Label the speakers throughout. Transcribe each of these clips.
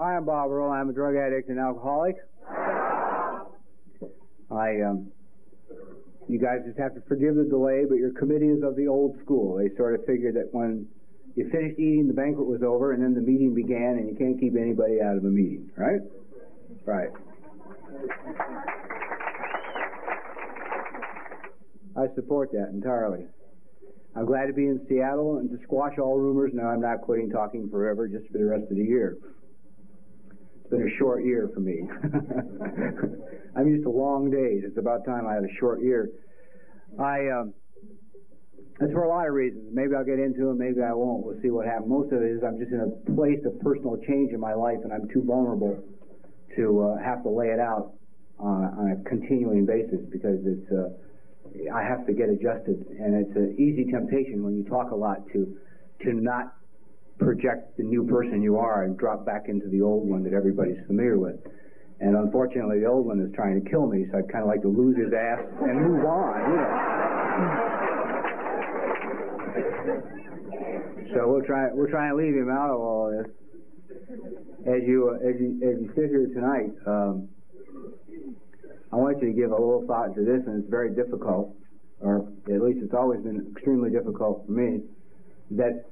Speaker 1: Hi, I'm Bob Earl. I'm a drug addict and alcoholic. You guys just have to forgive the delay, but your committee is of the old school. They sort of figured that when you finished eating, the banquet was over, and then the meeting began, and you can't keep anybody out of a meeting, right? Right. I support that entirely. I'm glad to be in Seattle and to squash all rumors. No, I'm not quitting talking forever, just for the rest of the year. It's been a short year for me. I'm used to long days. It's about time I had a short year. That's for a lot of reasons. Maybe I'll get into them, maybe I won't. We'll see what happens. Most of it is I'm just in a place of personal change in my life, and I'm too vulnerable to have to lay it out on a continuing basis, because I have to get adjusted, and it's an easy temptation when you talk a lot to not project the new person you are and drop back into the old one that everybody's familiar with. And unfortunately, the old one is trying to kill me, so I'd kind of like to lose his ass and move on, you know. So we'll try and leave him out of all this. As you sit here tonight, I want you to give a little thought to this, and it's very difficult, or at least it's always been extremely difficult for me, that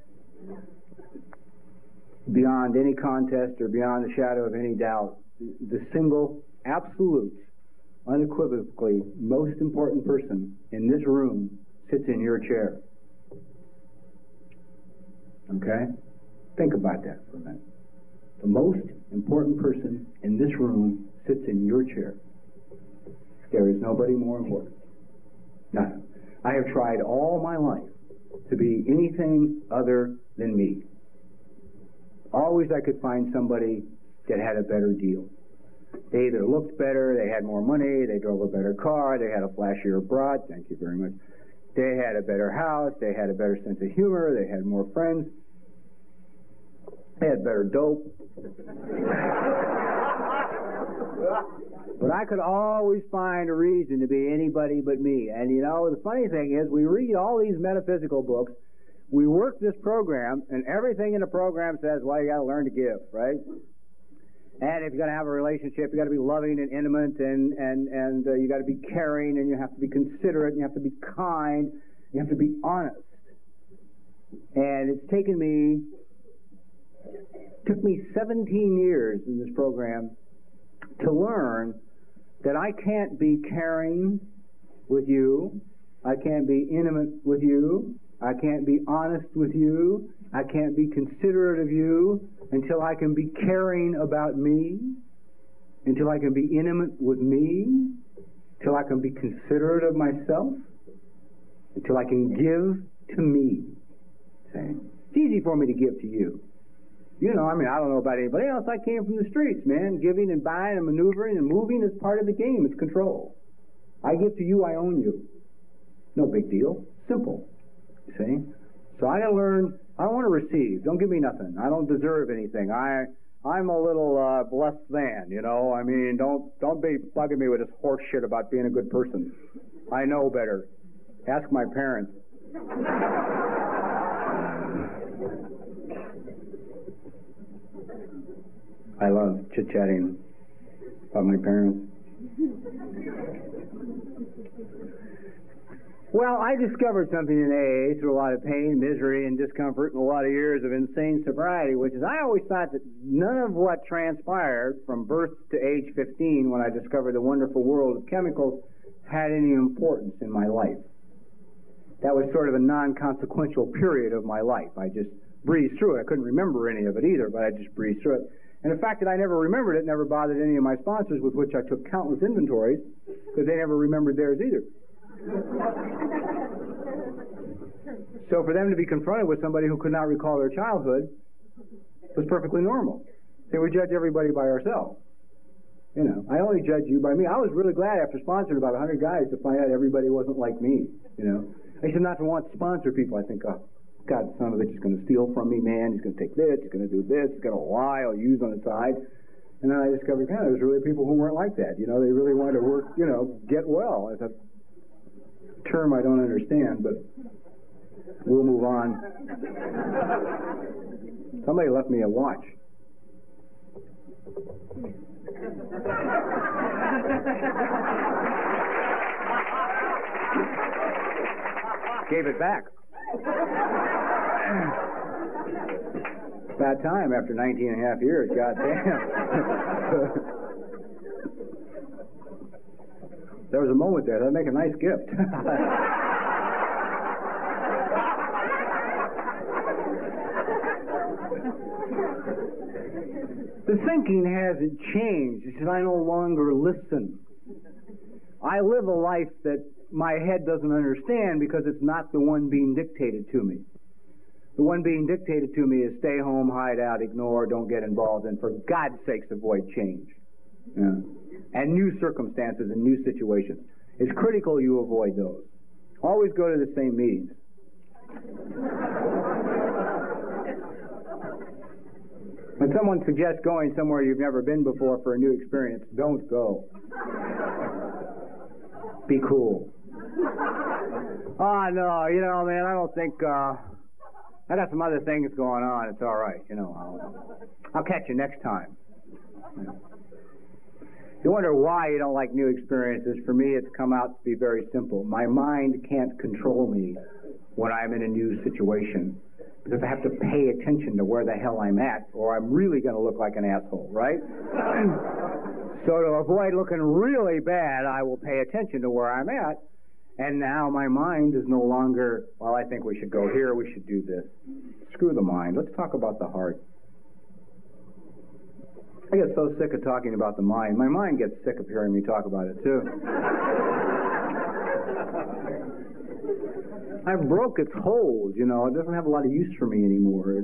Speaker 1: beyond any contest or beyond the shadow of any doubt, the single, absolute, unequivocally most important person in this room sits in your chair. Okay? Think about that for a minute. The most important person in this room sits in your chair. There is nobody more important. None. I have tried all my life to be anything other than me. Always I could find somebody that had a better deal. They either looked better, they had more money, they drove a better car, they had a flashier broad, thank you very much. They had a better house, they had a better sense of humor, they had more friends, they had better dope. But I could always find a reason to be anybody but me. And you know, the funny thing is, we read all these metaphysical books, we work this program, and everything in the program says, well, you got to learn to give, right? And if you're going to have a relationship, you got to be loving and intimate, and you got to be caring, and you have to be considerate, and you have to be kind, you have to be honest. And it took me 17 years in this program to learn that I can't be caring with you, I can't be intimate with you, I can't be honest with you, I can't be considerate of you until I can be caring about me, until I can be intimate with me, until I can be considerate of myself, until I can give to me. See? It's easy for me to give to you. You know, I mean, I don't know about anybody else. I came from the streets, man. Giving and buying and maneuvering and moving is part of the game. It's control. I give to you, I own you. No big deal. Simple. See? So I gotta learn. I don't want to receive. Don't give me nothing. I don't deserve anything. I'm a little less than, you know. I mean, don't be bugging me with this horse shit about being a good person. I know better. Ask my parents. I love chit-chatting about my parents. Well, I discovered something in AA through a lot of pain, misery, and discomfort, and a lot of years of insane sobriety, which is I always thought that none of what transpired from birth to age 15, when I discovered the wonderful world of chemicals, had any importance in my life. That was sort of a non-consequential period of my life. I just breezed through it. I couldn't remember any of it either, but I just breezed through it. And the fact that I never remembered it never bothered any of my sponsors, with which I took countless inventories, because they never remembered theirs either. So for them to be confronted with somebody who could not recall their childhood was perfectly normal. See, we judge everybody by ourselves. You know, I only judge you by me. I was really glad after sponsoring about 100 guys to find out everybody wasn't like me, you know. I used to not to want to sponsor people. I think, oh, God, son of a bitch is going to steal from me, man. He's going to take this, he's going to do this, he's going to lie, I'll use on the side. And then I discovered, God, there's really people who weren't like that. You know, they really wanted to work, you know, get well. It's a term I don't understand, but we'll move on. Somebody left me a watch. Gave it back. About time after 19 and a half years, goddamn. There was a moment there. That'd make a nice gift. The thinking hasn't changed. It's that I no longer listen. I live a life that my head doesn't understand because it's not the one being dictated to me. The one being dictated to me is stay home, hide out, ignore, don't get involved, and for God's sakes avoid change. Yeah. And new circumstances and new situations. It's critical you avoid those. Always go to the same meetings. When someone suggests going somewhere you've never been before for a new experience, don't go. Be cool. Oh, no, man, I don't think, I got some other things going on. It's all right, I'll catch you next time. You wonder why you don't like new experiences. For me, it's come out to be very simple. My mind can't control me when I'm in a new situation, because I have to pay attention to where the hell I'm at, or I'm really going to look like an asshole, right? So to avoid looking really bad, I will pay attention to where I'm at, and now my mind is no longer, well, I think we should go here, we should do this. Screw the mind. Let's talk about the heart. I get so sick of talking about the mind. My mind gets sick of hearing me talk about it, too. I broke its hold, It doesn't have a lot of use for me anymore.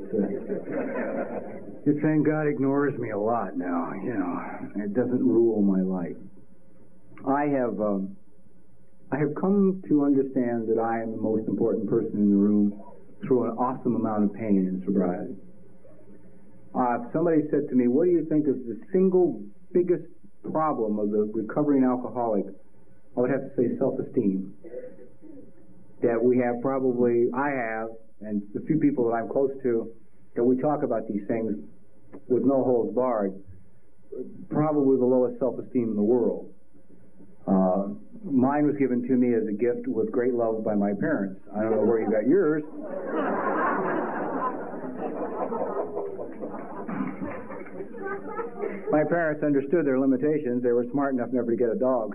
Speaker 1: It's saying God ignores me a lot now, It doesn't rule my life. I have come to understand that I am the most important person in the room through an awesome amount of pain and sobriety. If somebody said to me, what do you think is the single biggest problem of the recovering alcoholic, I would have to say self-esteem. That we have I have, and the few people that I'm close to, that we talk about these things with no holds barred, probably the lowest self-esteem in the world. Mine was given to me as a gift with great love by my parents. I don't know where you got yours. My parents understood their limitations. They were smart enough never to get a dog.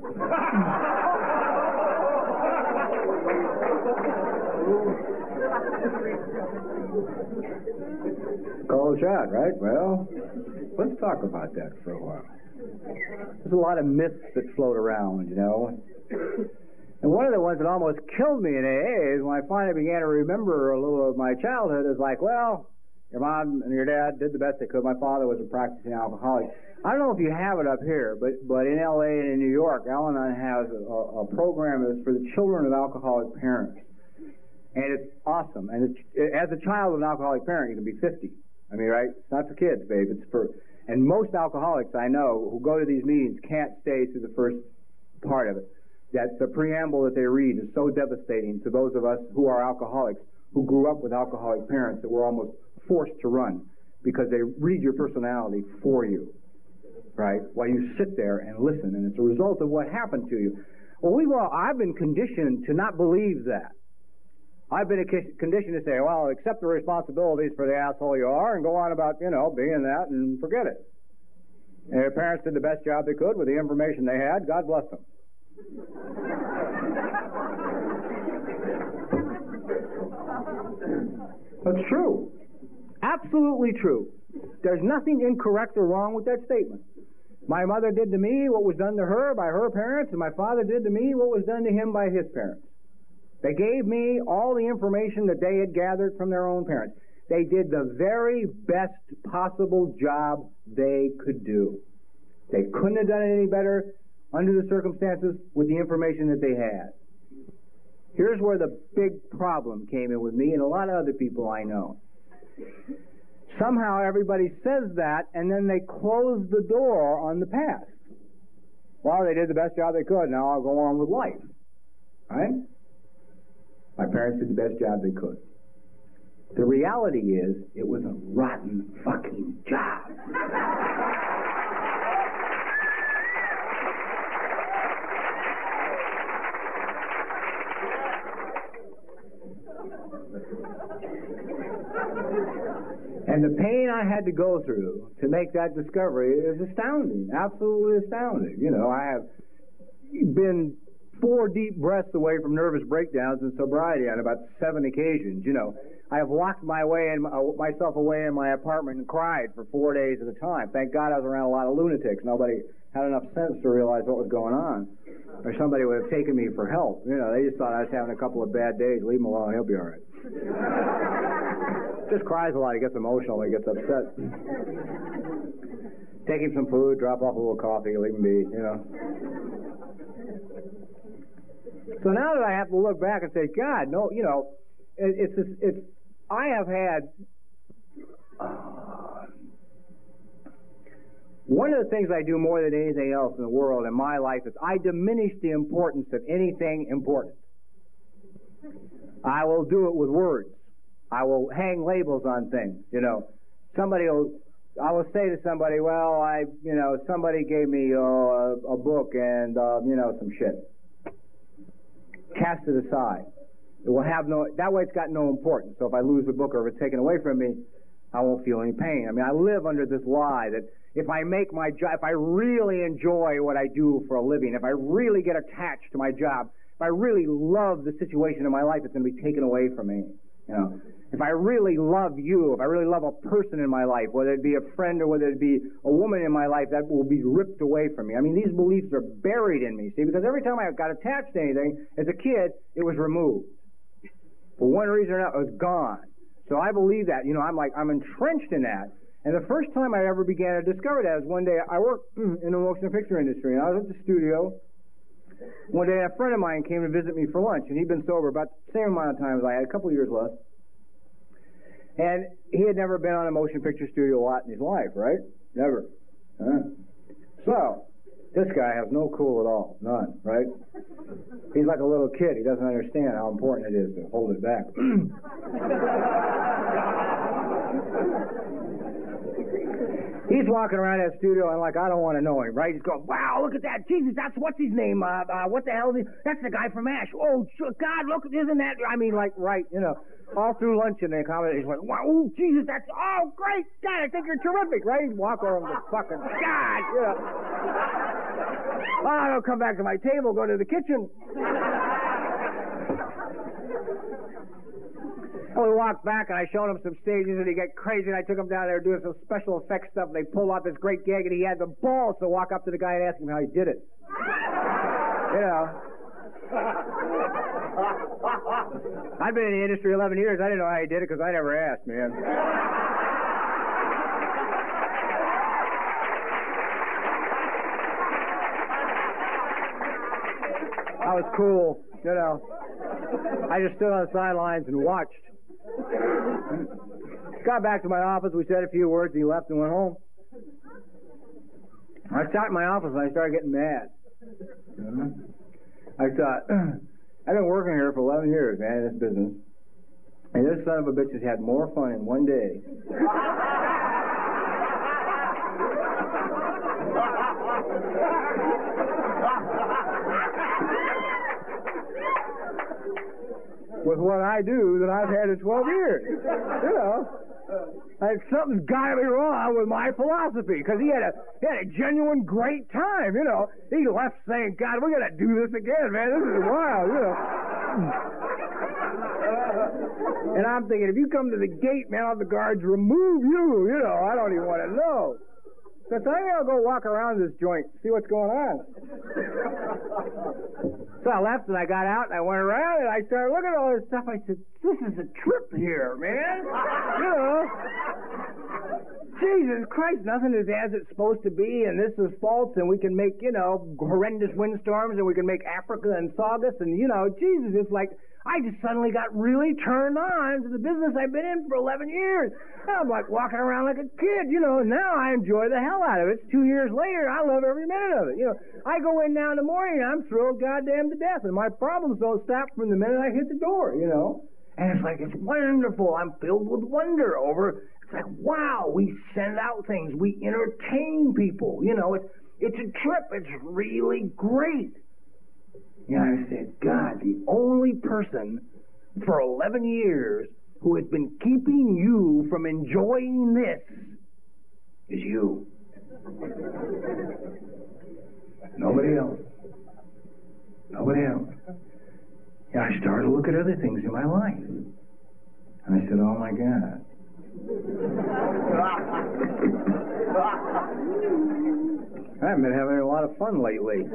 Speaker 1: Cold shot, right? Well, let's talk about that for a while. There's a lot of myths that float around, And one of the ones that almost killed me in AA is when I finally began to remember a little of my childhood is like, well, your mom and your dad did the best they could. My father was a practicing alcoholic. I don't know if you have it up here, but in L.A. and in New York, Al-Anon has a program that's for the children of alcoholic parents. And it's awesome. And as a child of an alcoholic parent, you can be 50. I mean, right? It's not for kids, babe. It's for... And most alcoholics I know who go to these meetings can't stay through the first part of it. That the preamble that they read is so devastating to those of us who are alcoholics, who grew up with alcoholic parents, that we're almost forced to run because they read your personality for you, right? While you sit there and listen, and it's a result of what happened to you. Well, I've been conditioned to not believe that. I've been conditioned to say, well, accept the responsibilities for the asshole you are and go on about, being that and forget it. And your parents did the best job they could with the information they had. God bless them. That's true. Absolutely true. There's nothing incorrect or wrong with that statement. My mother did to me what was done to her by her parents, and my father did to me what was done to him by his parents. They gave me all the information that they had gathered from their own parents. They did the very best possible job they could do. They couldn't have done it any better under the circumstances with the information that they had. Here's where the big problem came in with me and a lot of other people I know. Somehow everybody says that, and then they close the door on the past. Well, they did the best job they could, now I'll go on with life. Right? My parents did the best job they could. The reality is, it was a rotten fucking job. had to go through to make that discovery is astounding, absolutely astounding. You know, I have been 4 deep breaths away from nervous breakdowns and sobriety on about 7 occasions. You know, I have locked myself away in my apartment and cried for 4 days at a time. Thank God I was around a lot of lunatics. Nobody had enough sense to realize what was going on, or somebody would have taken me for help. You know, they just thought I was having a couple of bad days. Leave him alone, he'll be all right. Just cries a lot. He gets emotional. He gets upset. Take him some food, drop off a little coffee, leave him be, you know. So now that I have to look back and say, God, no, you know, I have had, one of the things I do more than anything else in the world in my life is I diminish the importance of anything important. I will do it with words. I will hang labels on things, you know. I will say to somebody, well, somebody gave me a book and, some shit. Cast it aside. It will have that way it's got no importance. So if I lose the book or if it's taken away from me, I won't feel any pain. I mean, I live under this lie that if I make my job, if I really enjoy what I do for a living, if I really get attached to my job, if I really love the situation in my life, it's going to be taken away from me. You know, if I really love you, if I really love a person in my life, whether it be a friend or whether it be a woman in my life, that will be ripped away from me. I mean, these beliefs are buried in me, see, because every time I got attached to anything, as a kid, it was removed. For one reason or another, it was gone. So I believe that. You know, I'm entrenched in that. And the first time I ever began to discover that was one day I worked in the motion picture industry, and I was at the studio. One day, a friend of mine came to visit me for lunch, and he'd been sober about the same amount of time as I had, a couple of years less. And he had never been on a motion picture studio lot in his life, right? Never. So, this guy has no cool at all. None, right? He's like a little kid. He doesn't understand how important it is to hold it back. He's walking around that studio and I don't want to know him, right? He's going, wow, look at that. Jesus, that's what's his name? What the hell is he? That's the guy from MASH. Oh, God, look, isn't that? I mean, right, you know, all through lunch and the accommodation, he's like, wow, oh, Jesus, that's, oh, great. God, I think you're terrific, right? He'd walk over and go, fucking, God, you know. Oh, I don't come back to my table, go to the kitchen. And we walked back, and I showed him some stages, and he got crazy, and I took him down there doing some special effects stuff, and they pulled off this great gag, and he had the balls to walk up to the guy and ask him how he did it. You know. I've been in the industry 11 years. I didn't know how he did it because I never asked, man. I was cool, you know. I just stood on the sidelines and watched. Got back to my office, we said a few words, he left and went home. I sat in my office and I started getting mad. I thought, I've been working here for 11 years, man, in this business, and this son of a bitch has had more fun in one day with what I do than I've had in 12 years. You know, something's got to be wrong with my philosophy, because he had a genuine great time. You know, he left saying, God, we got to do this again, man. This is wild, you know. And I'm thinking, if you come to the gate, man, I'll have the guards remove you. You know, I don't even want to know. So I thought, I'll go walk around this joint, see what's going on. So I left and I got out and I went around and I started looking at all this stuff. I said, this is a trip here, man. You know. Jesus Christ, nothing is as it's supposed to be, and this is false, and we can make, you know, horrendous windstorms, and we can make Africa and Saugus, and, you know, Jesus, it's like, I just suddenly got really turned on to the business I've been in for 11 years. And I'm like walking around like a kid, you know, and now I enjoy the hell out of it. It's 2 years later, I love every minute of it. You know, I go in now in the morning, and I'm thrilled goddamn to death, and my problems don't stop from the minute I hit the door, you know. And it's like, it's wonderful. I'm filled with wonder over, it's like, wow, we send out things. We entertain people. You know, it's a trip. It's really great. You know, I said, God, the only person for 11 years who has been keeping you from enjoying this is you. Nobody else. Nobody else. And I started to look at other things in my life. And I said, oh my God. I've been having a lot of fun lately.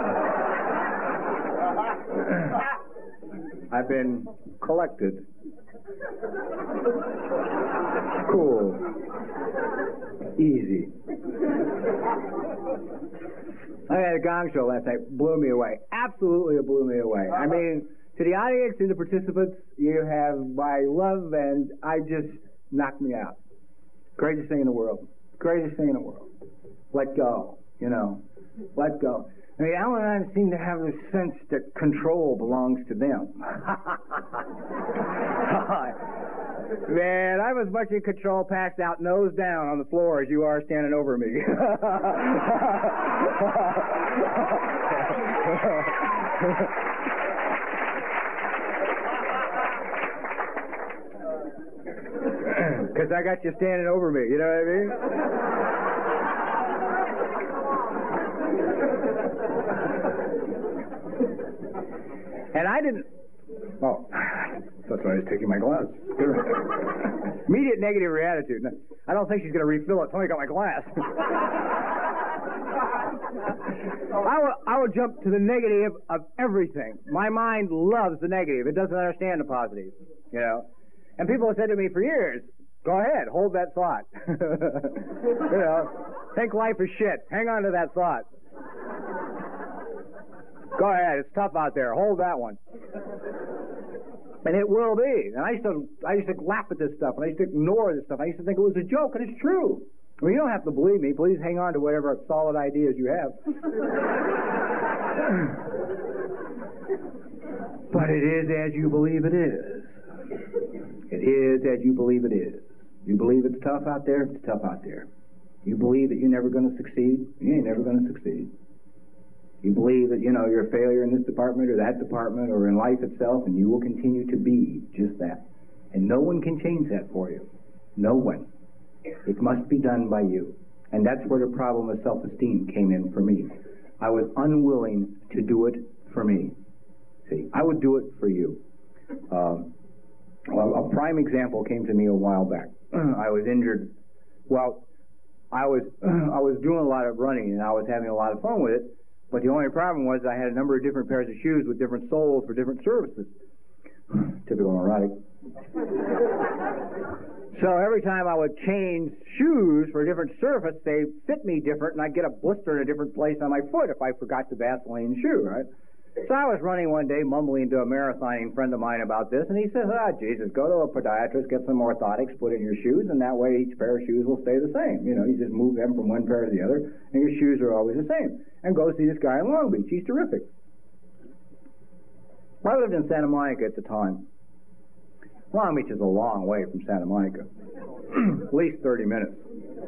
Speaker 1: I've been collected. Cool. Easy. I had a gong show last night. Blew me away. Absolutely blew me away. I mean, to the audience and the participants, you have my love, and I just knocked me out. Greatest thing in the world. Greatest thing in the world. Let go. You know, let go. I mean, Alan and I seem to have this sense that control belongs to them. Man, I'm as much in control, passed out, nose down on the floor as you are standing over me. Because I got you standing over me, you know what I mean? And I didn't... Oh, that's why I was taking my glass. Immediate negative attitude. I don't think she's going to refill it. Somebody got my glass. I will jump to the negative of everything. My mind loves the negative. It doesn't understand the positive, you know. And people have said to me for years, go ahead, hold that thought. You know, think life is shit. Hang on to that thought. Go ahead, it's tough out there. Hold that one. And it will be. And I used to laugh at this stuff, and I used to ignore this stuff. I used to think it was a joke, and it's true. I mean, you don't have to believe me. Please hang on to whatever solid ideas you have. But it is as you believe it is. It is as you believe it is. You believe it's tough out there? It's tough out there. You believe that you're never going to succeed? You ain't never going to succeed. You believe that, you know, you're a failure in this department or that department or in life itself, and you will continue to be just that. And no one can change that for you. No one. It must be done by you. And that's where the problem of self-esteem came in for me. I was unwilling to do it for me. See, I would do it for you. A prime example came to me a while back. I was injured. Well, I was doing a lot of running, and I was having a lot of fun with it. But the only problem was I had a number of different pairs of shoes with different soles for different services. Typical neurotic. So every time I would change shoes for a different surface, they fit me different, and I'd get a blister in a different place on my foot if I forgot the Vaseline shoe, right? So I was running one day, mumbling to a marathoning friend of mine about this, and he says, Jesus, go to a podiatrist, get some orthotics, put in your shoes, and that way each pair of shoes will stay the same. You know, you just move them from one pair to the other, and your shoes are always the same. And go see this guy in Long Beach. He's terrific. I lived in Santa Monica at the time. Long Beach is a long way from Santa Monica. At least 30 minutes.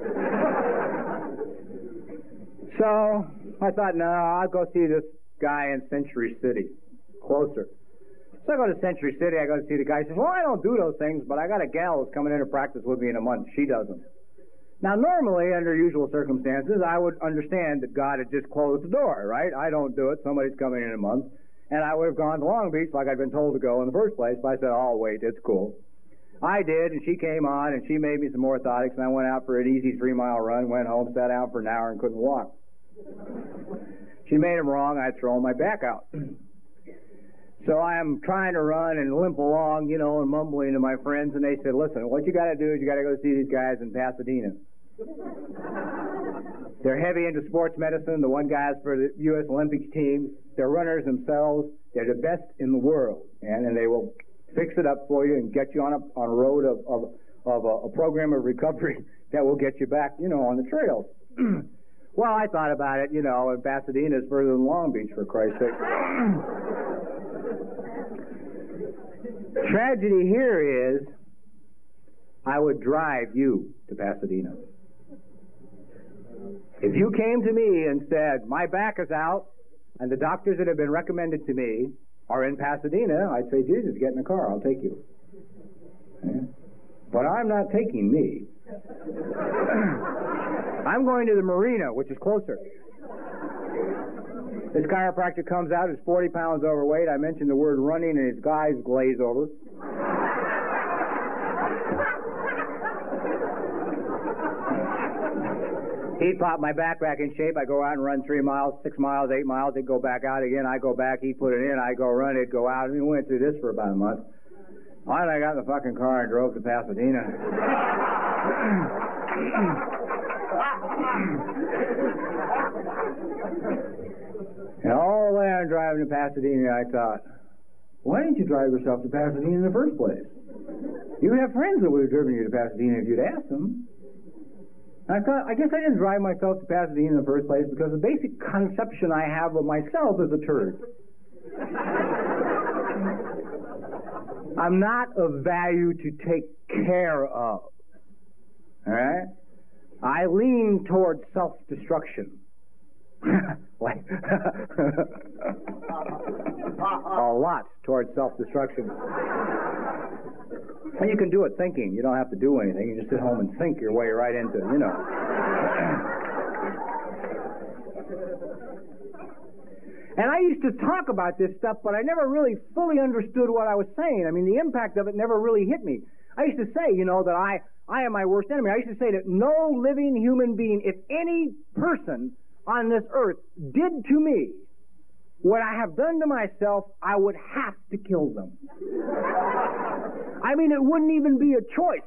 Speaker 1: So I thought, no, I'll go see this guy in Century City, closer. So I go to Century City, I go to see the guy. He says, well, I don't do those things, but I got a gal who's coming in to practice with me in a month. She does them. Now, normally, under usual circumstances, I would understand that God had just closed the door, right? I don't do it. Somebody's coming in a month. And I would have gone to Long Beach like I'd been told to go in the first place, but I said, oh, wait, it's cool. I did, and she came on, and she made me some orthotics, and I went out for an easy 3-mile run, went home, sat down for an hour, and couldn't walk. She made him wrong. I'd thrown my back out. So I am trying to run and limp along, you know, and mumbling to my friends, and they said, listen, what you got to do is you got to go see these guys in Pasadena. They're heavy into sports medicine. The one guy's for the U.S. Olympics team. They're runners themselves. They're the best in the world, and they will fix it up for you and get you on a road of a program of recovery that will get you back, you know, on the trails. Well, I thought about it, you know, and Pasadena is further than Long Beach, for Christ's sake. Tragedy here is I would drive you to Pasadena. If you came to me and said, my back is out, and the doctors that have been recommended to me are in Pasadena, I'd say, Jesus, get in the car, I'll take you. Yeah. But I'm not taking me. I'm going to the marina, which is closer. This chiropractor comes out, is 40 pounds overweight. I mentioned the word running, and his eyes glaze over. He'd pop my back back in shape. I go out and run 3 miles, 6 miles, 8 miles. He'd go back out again. I go back. He'd put it in. I go run. It'd go out. And we went through this for about a month. Finally, I got in the fucking car and drove to Pasadena. And all the way I'm driving to Pasadena, I thought, why didn't you drive yourself to Pasadena in the first place? You would have friends that would have driven you to Pasadena if you'd asked them. I thought, I guess I didn't drive myself to Pasadena in the first place because the basic conception I have of myself is a turd. I'm not of value to take care of. All right? I lean towards self-destruction. Like a lot towards self-destruction. And you can do it thinking. You don't have to do anything. You just sit home and think your way right into, you know. And I used to talk about this stuff, but I never really fully understood what I was saying. I mean, the impact of it never really hit me. I used to say, you know, that I am my worst enemy. I used to say that no living human being, if any person on this earth did to me what I have done to myself, I would have to kill them. I mean, it wouldn't even be a choice.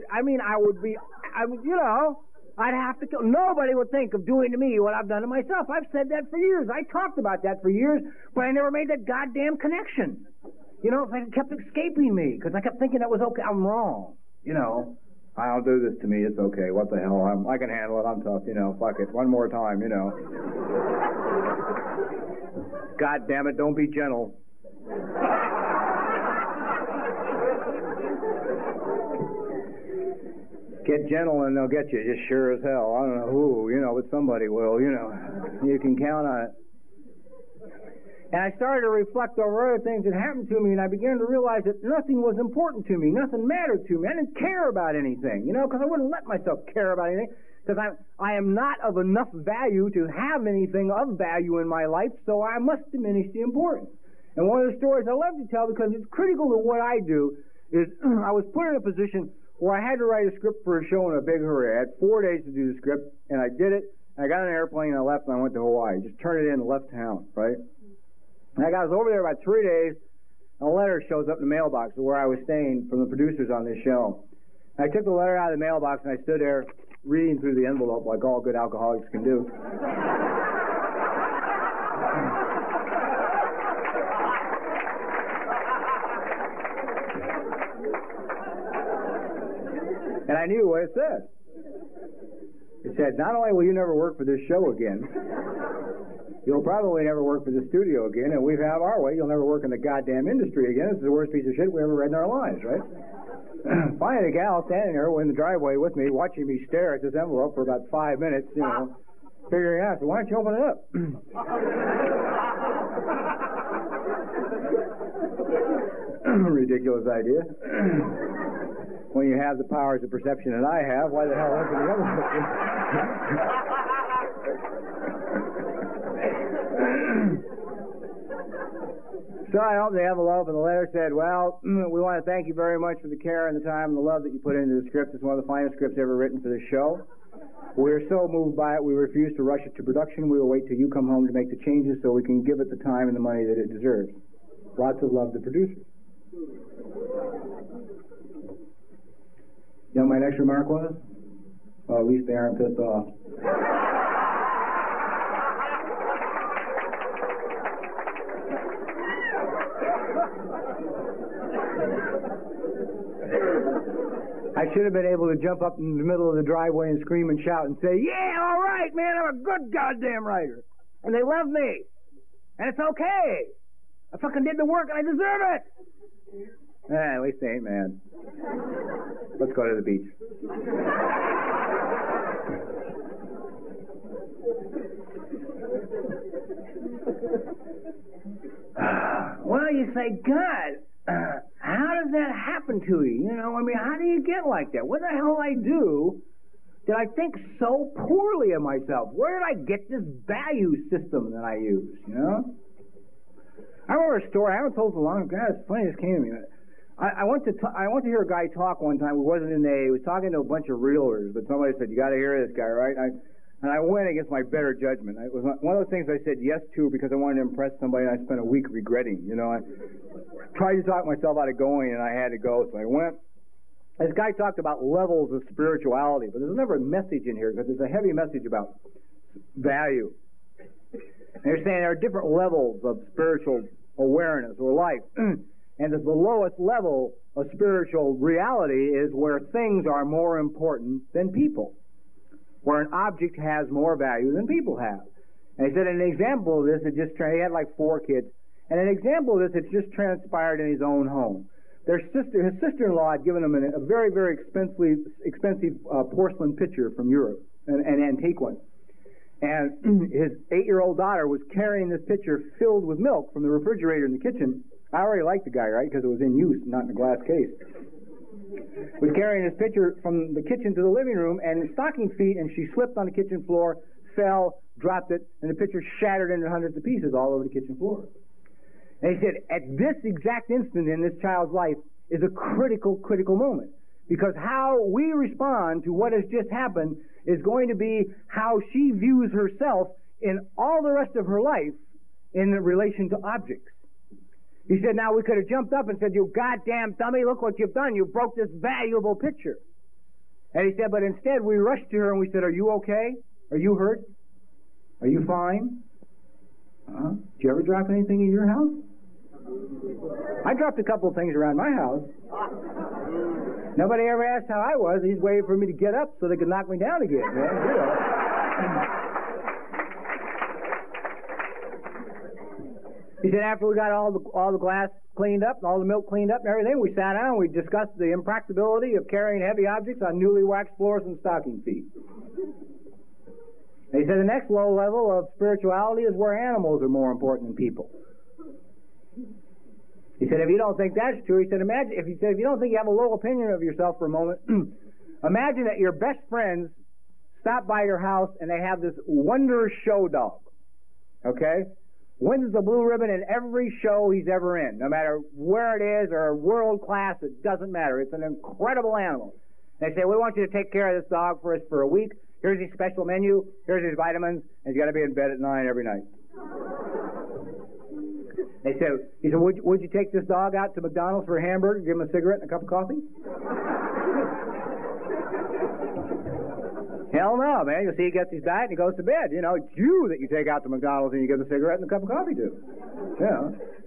Speaker 1: I'd have to kill. Nobody would think of doing to me what I've done to myself. I've said that for years. I talked about that for years, but I never made that goddamn connection. You know, it kept escaping me because I kept thinking that was okay. I'm wrong. You know, I'll do this to me. It's okay. What the hell? I can handle it. I'm tough. You know, fuck it. One more time. You know. God damn it! Don't be gentle. Get gentle and they'll get you, just sure as hell. I don't know who, you know, but somebody will, you know. You can count on it. And I started to reflect over other things that happened to me, and I began to realize that nothing was important to me. Nothing mattered to me. I didn't care about anything, you know, because I wouldn't let myself care about anything, because I am not of enough value to have anything of value in my life, so I must diminish the importance. And one of the stories I love to tell, because it's critical to what I do, is I was put in a position where I had to write a script for a show in a big hurry. I had 4 days to do the script, and I did it. And I got on an airplane, and I left, and I went to Hawaii. Just turned it in and left town, right? And I was over there about 3 days, and a letter shows up in the mailbox where I was staying from the producers on this show. And I took the letter out of the mailbox, and I stood there reading through the envelope like all good alcoholics can do. And I knew what it said. It said, not only will you never work for this show again, you'll probably never work for the studio again, and we have our way, you'll never work in the goddamn industry again. This is the worst piece of shit we ever read in our lives, right? Finally, the gal standing there in the driveway with me, watching me stare at this envelope for about 5 minutes, you know, figuring out, so why don't you open it up? Ridiculous idea. When you have the powers of perception that I have, why the hell open the other one? So I opened the envelope, and the letter said, well, we want to thank you very much for the care and the time and the love that you put into the script. It's one of the finest scripts ever written for this show. We are so moved by it, we refuse to rush it to production. We will wait till you come home to make the changes so we can give it the time and the money that it deserves. Lots of love, the producers. You know what my next remark was? Well, at least they aren't pissed off. I should have been able to jump up in the middle of the driveway and scream and shout and say, yeah, all right, man, I'm a good goddamn writer. And they love me. And it's okay. I fucking did the work and I deserve it. At least they ain't mad. Let's go to the beach. Well, you say, God, how does that happen to you? You know, I mean, how do you get like that? What the hell I do did I think so poorly of myself? Where did I get this value system that I use, you know? I remember a story, I haven't told it so long, God, it's funny, this came to me. I went to hear a guy talk one time who wasn't in A. He was talking to a bunch of realtors, but somebody said, you got to hear this guy, right? And I went against my better judgment. It was one of those things I said yes to because I wanted to impress somebody, and I spent a week regretting, you know. I tried to talk myself out of going, and I had to go, so I went. This guy talked about levels of spirituality, but there's never a message in here because there's a heavy message about value. And they're saying there are different levels of spiritual awareness or life. And the lowest level of spiritual reality is where things are more important than people, where an object has more value than people have. And he said an example of this, he had like 4 kids, and an example of this, it's just transpired in his own home. His sister-in-law had given him a very, very expensive porcelain pitcher from Europe, an antique one. And his 8-year-old daughter was carrying this pitcher filled with milk from the refrigerator in the kitchen. I already liked the guy, right, because it was in use, not in a glass case. Was carrying his pitcher from the kitchen to the living room, and stocking feet, and she slipped on the kitchen floor, fell, dropped it, and the pitcher shattered into hundreds of pieces all over the kitchen floor. And he said, at this exact instant in this child's life is a critical moment. Because how we respond to what has just happened is going to be how she views herself in all the rest of her life in relation to objects. He said, now we could have jumped up and said, you goddamn dummy, look what you've done. You broke this valuable picture. And he said, but instead we rushed to her and we said, are you okay? Are you hurt? Are you fine? Did you ever drop anything in your house? I dropped a couple of things around my house. Nobody ever asked how I was. He's waiting for me to get up so they could knock me down again, man. You know. He said after we got all the glass cleaned up, all the milk cleaned up and everything, we sat down and we discussed the impracticability of carrying heavy objects on newly waxed floors and stocking feet. And he said the next low level of spirituality is where animals are more important than people. He said, if you don't think that's true, he said, if you don't think you have a low opinion of yourself for a moment, imagine that your best friends stop by your house and they have this wondrous show dog. Okay? Wins the blue ribbon in every show he's ever in. No matter where it is or world class, it doesn't matter. It's an incredible animal. They say, we want you to take care of this dog for us for a week. Here's his special menu. Here's his vitamins. And he's got to be in bed at 9 every night. He said, would you take this dog out to McDonald's for a hamburger, give him a cigarette and a cup of coffee? Hell no, man. You'll see he gets his diet and he goes to bed. You know, it's you that you take out to McDonald's and you give a cigarette and a cup of coffee to. Yeah.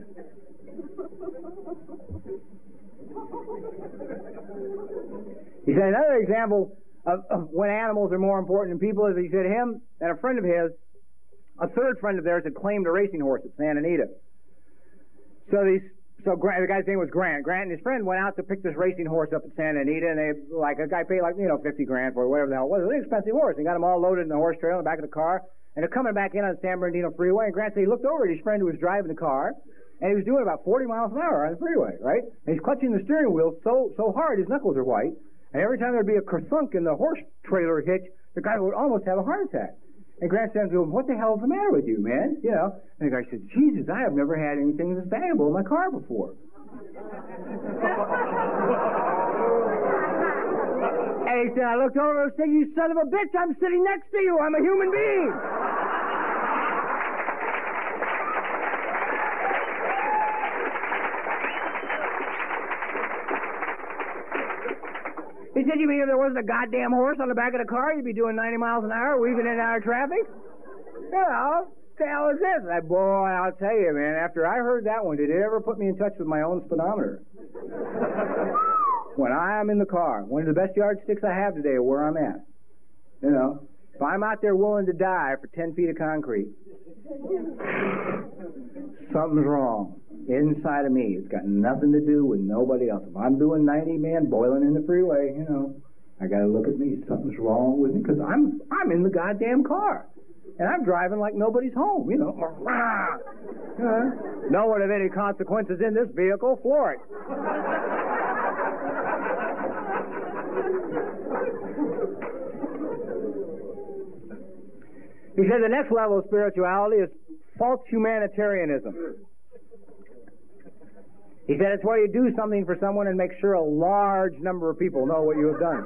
Speaker 1: He said another example of when animals are more important than people is he said him and a friend of his, a third friend of theirs had claimed a racing horse at Santa Anita. So the guy's name was Grant. Grant and his friend went out to pick this racing horse up at Santa Anita, and a guy paid $50,000 for it, whatever the hell it was. It was an expensive horse. He got them all loaded in the horse trailer in the back of the car, and they're coming back in on the San Bernardino freeway, and Grant said he looked over at his friend who was driving the car, and he was doing about 40 miles an hour on the freeway, right? And he's clutching the steering wheel so hard his knuckles are white, and every time there'd be a kerthunk in the horse trailer hitch, the guy would almost have a heart attack. And Grant said to him, what the hell's the matter with you, man? You know. And the guy said, Jesus, I have never had anything this valuable in my car before. And he said, I looked over and said, you son of a bitch, I'm sitting next to you. I'm a human being. He said, you mean if there wasn't a goddamn horse on the back of the car, you'd be doing 90 miles an hour, weaving in and out of traffic? You know, what the hell is this? Boy, I'll tell you, man, after I heard that one, did it ever put me in touch with my own speedometer? When I am in the car, one of the best yardsticks I have today are where I'm at. You know, if I'm out there willing to die for 10 feet of concrete, something's wrong. Inside of me. It's got nothing to do with nobody else. If I'm doing 90, man, boiling in the freeway, you know, I got to look at me. Something's wrong with me because I'm in the goddamn car. And I'm driving like nobody's home, you know. No one of any consequences in this vehicle. Floor it. He said the next level of spirituality is false humanitarianism. He said it's where you do something for someone and make sure a large number of people know what you have done.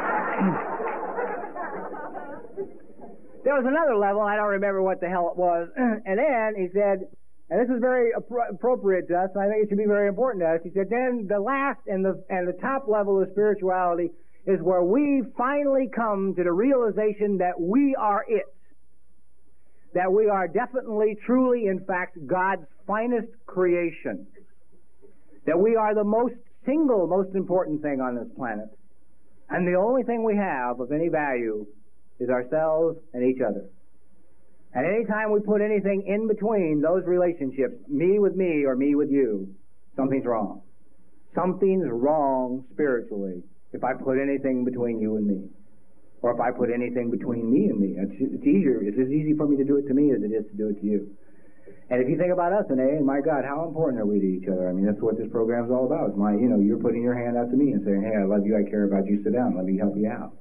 Speaker 1: There was another level, I don't remember what the hell it was, and then he said, and this is very appropriate to us, and I think it should be very important to us, he said, then the last and the top level of spirituality is where we finally come to the realization that we are it. That we are definitely, truly, in fact, God's finest creation. That we are the most important thing on this planet. And the only thing we have of any value is ourselves and each other. And any time we put anything in between those relationships, me with me or me with you, something's wrong. Something's wrong spiritually if I put anything between you and me. Or if I put anything between me and me. It's easier. It's as easy for me to do it to me as it is to do it to you. And if you think about us, and my God, how important are we to each other? I mean, that's what this program is all about. It's you're putting your hand out to me and saying, hey, I love you, I care about you, sit down, let me help you out.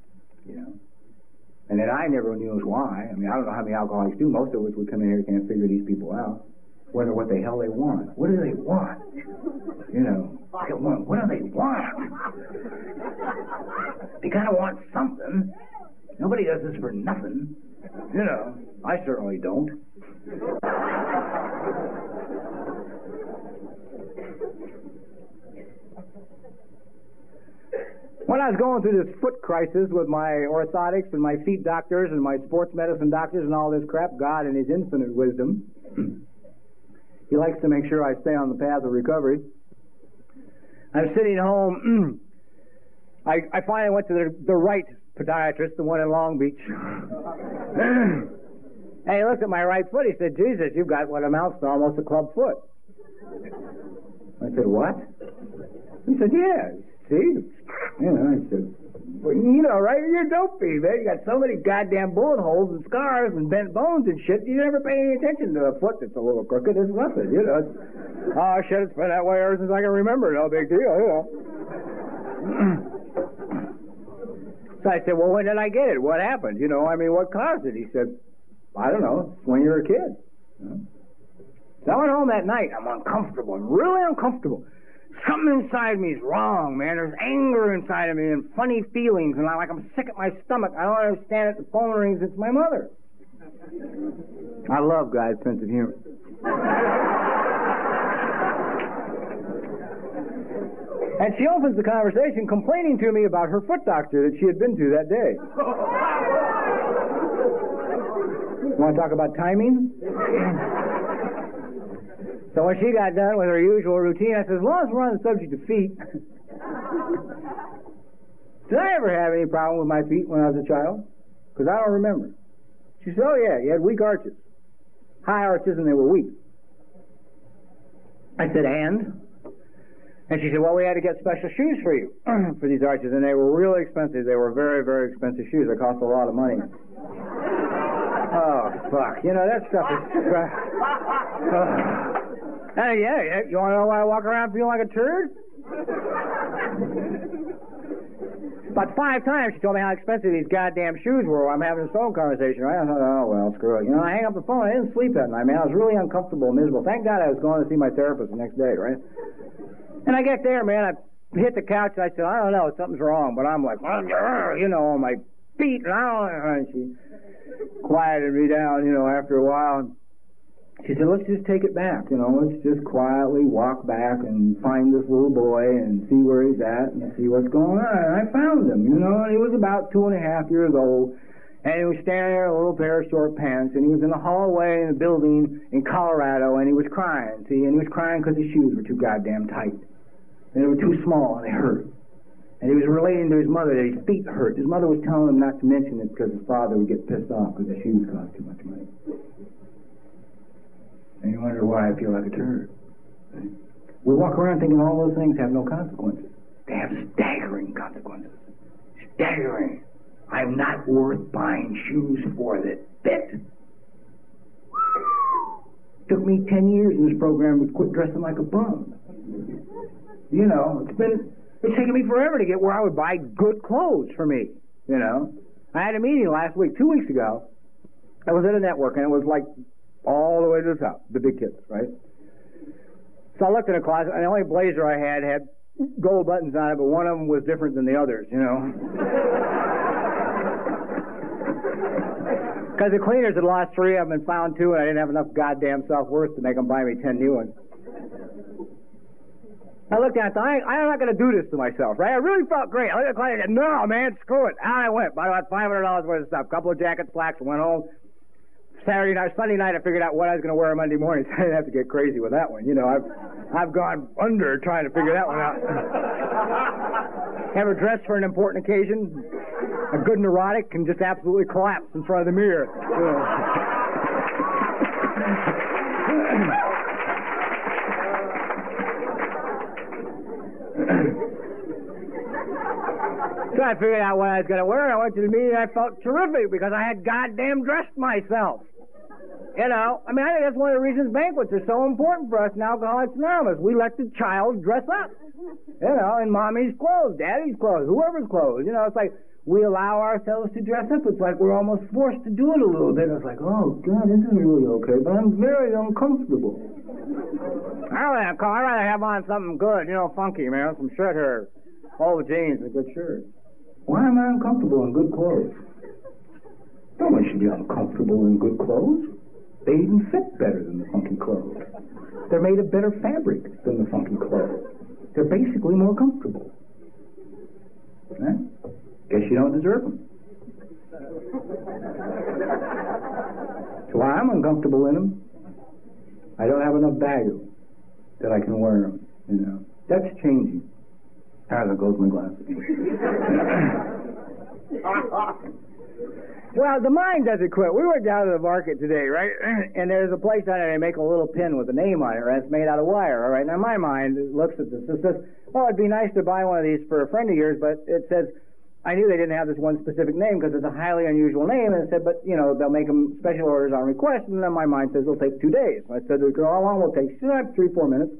Speaker 1: And then I never knew why. I mean, I don't know how many alcoholics do. Most of us would come in here and can't figure these people out. Wonder what the hell they want. What do they want? What do they want? They kind of want something. Nobody does this for nothing. I certainly don't. When I was going through this foot crisis with my orthotics and my feet doctors and my sports medicine doctors and all this crap, God in His infinite wisdom, He likes to make sure I stay on the path of recovery. I'm sitting home. I finally went to the right podiatrist, the one in Long Beach. And he looked at my right foot. He said, Jesus, you've got what amounts to almost a club foot. I said, what? He said, yeah. See? I said, well, right? You're dopey, man. You got so many goddamn bullet holes and scars and bent bones and shit. You never pay any attention to a foot that's a little crooked. It's nothing, Oh, shit, it's been that way ever since I can remember. No big deal, So I said, well, when did I get it? What happened? What caused it? He said, I don't know. It's when you were a kid. So I went home that night. I'm uncomfortable. I'm really uncomfortable. Something inside me is wrong, man. There's anger inside of me and funny feelings, and I'm sick at my stomach. I don't understand it. The phone rings. It's my mother. I love God's sense of humor. And she opens the conversation complaining to me about her foot doctor that she had been to that day. You want to talk about timing? So when she got done with her usual routine, I said, as long as we're on the subject of feet, did I ever have any problem with my feet when I was a child? Because I don't remember. She said, oh yeah, you had weak arches. High arches, and they were weak. I said, and? And she said, well, we had to get special shoes for you, for these arches, and they were really expensive. They were very, very expensive shoes. They cost a lot of money. Oh, fuck. That stuff is... yeah, you want to know why I walk around feeling like a turd? About 5 times she told me how expensive these goddamn shoes were while I'm having this phone conversation, right? I thought, oh, well, screw it. I hang up the phone. I didn't sleep that night, man. I was really uncomfortable and miserable. Thank God I was going to see my therapist the next day, right? And I get there, man. I hit the couch. I said, I don't know. Something's wrong. But I'm like, on my feet. And she quieted me down, after a while. She said, let's just take it back, let's just quietly walk back and find this little boy and see where he's at and see what's going on. And I found him, and he was about 2.5 years old, and he was standing there in a little pair of short pants, and he was in the hallway in a building in Colorado, and he was crying, and he was crying because his shoes were too goddamn tight, and they were too small, and they hurt. And he was relating to his mother that his feet hurt. His mother was telling him not to mention it because his father would get pissed off because the shoes cost too much money. And you wonder why I feel like a turd. We walk around thinking all those things have no consequences. They have staggering consequences. Staggering. I'm not worth buying shoes for that fit. Took me 10 years in this program to quit dressing like a bum. It's taken me forever to get where I would buy good clothes for me. I had a meeting last week, 2 weeks ago, I was at a network, and it was like all the way to the top, the big kids, right? So I looked in the closet, and the only blazer I had gold buttons on it, but one of them was different than the others, you know. Because the cleaners had lost 3 of them and found 2, and I didn't have enough goddamn self-worth to make them buy me 10 new ones. I looked at it, I'm not going to do this to myself, right? I really felt great. I looked at the cleaner and said, no, man, screw it. Out I went, bought about $500 worth of stuff, a couple of jackets, slacks, went home. Sunday night, I figured out what I was going to wear Monday morning, so I didn't have to get crazy with that one. You know, I've gone under trying to figure that one out. Ever dressed for an important occasion? A good neurotic can just absolutely collapse in front of the mirror. You know. So I figured out what I was going to wear, and I went to the meeting, and I felt terrific because I had goddamn dressed myself. You know, I mean, I think that's one of the reasons banquets are so important for us in Alcoholics Anonymous. We let the child dress up, you know, in mommy's clothes, daddy's clothes, whoever's clothes. You know, it's like we allow ourselves to dress up. It's like we're almost forced to do it a little bit. It's like, oh, God, this isn't really okay, but I'm very uncomfortable. I'd rather have on something good, you know, funky, man, some shirt hair, all the jeans and a good shirt. Why am I uncomfortable in good clothes? No one should be uncomfortable in good clothes. They even fit better than the funky clothes. They're made of better fabric than the funky clothes. They're basically more comfortable. Huh? Guess you don't deserve them. So why I'm uncomfortable in them, I don't have enough value that I can wear them, you know. That's changing. Ah, there goes my glasses. Well, the mind doesn't quit. We went down to the market today, right? And there's a place down there, they make a little pin with a name on it, right? It's made out of wire, all right? Now, my mind looks at this and says, oh, it'd be nice to buy one of these for a friend of yours, but it says, I knew they didn't have this one specific name because it's a highly unusual name, and it said, but, you know, they'll make them special orders on request, and then my mind says it'll take 2 days. So I said to the girl, how long will it take? She said, 3-4 minutes.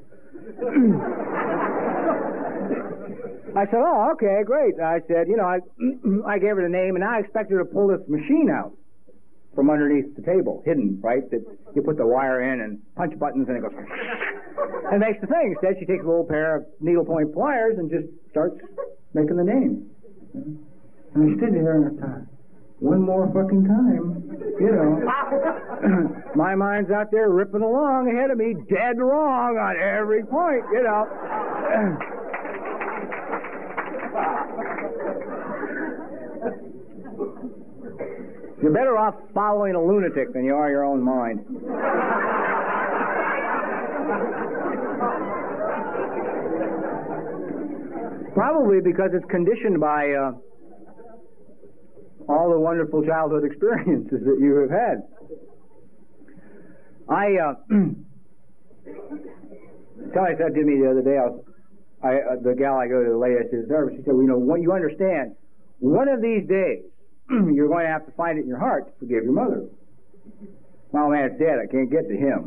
Speaker 1: I said, oh, okay, great. I said, you know, I gave her the name, and I expect her to pull this machine out from underneath the table, hidden, right? That you put the wire in and punch buttons, and it goes, and makes the thing. Instead, she takes a little pair of needlepoint pliers and just starts making the name. And I stood there and I thought, one more fucking time, you know. My mind's out there ripping along ahead of me, dead wrong on every point, you know. You're better off following a lunatic than you are your own mind. Probably because it's conditioned by all the wonderful childhood experiences that you have had. Somebody said to me the other day, the gal I go to the lady, I said, she said, well, you know, what you understand, one of these days, you're going to have to find it in your heart to forgive your mother. My old man's dead. I can't get to him.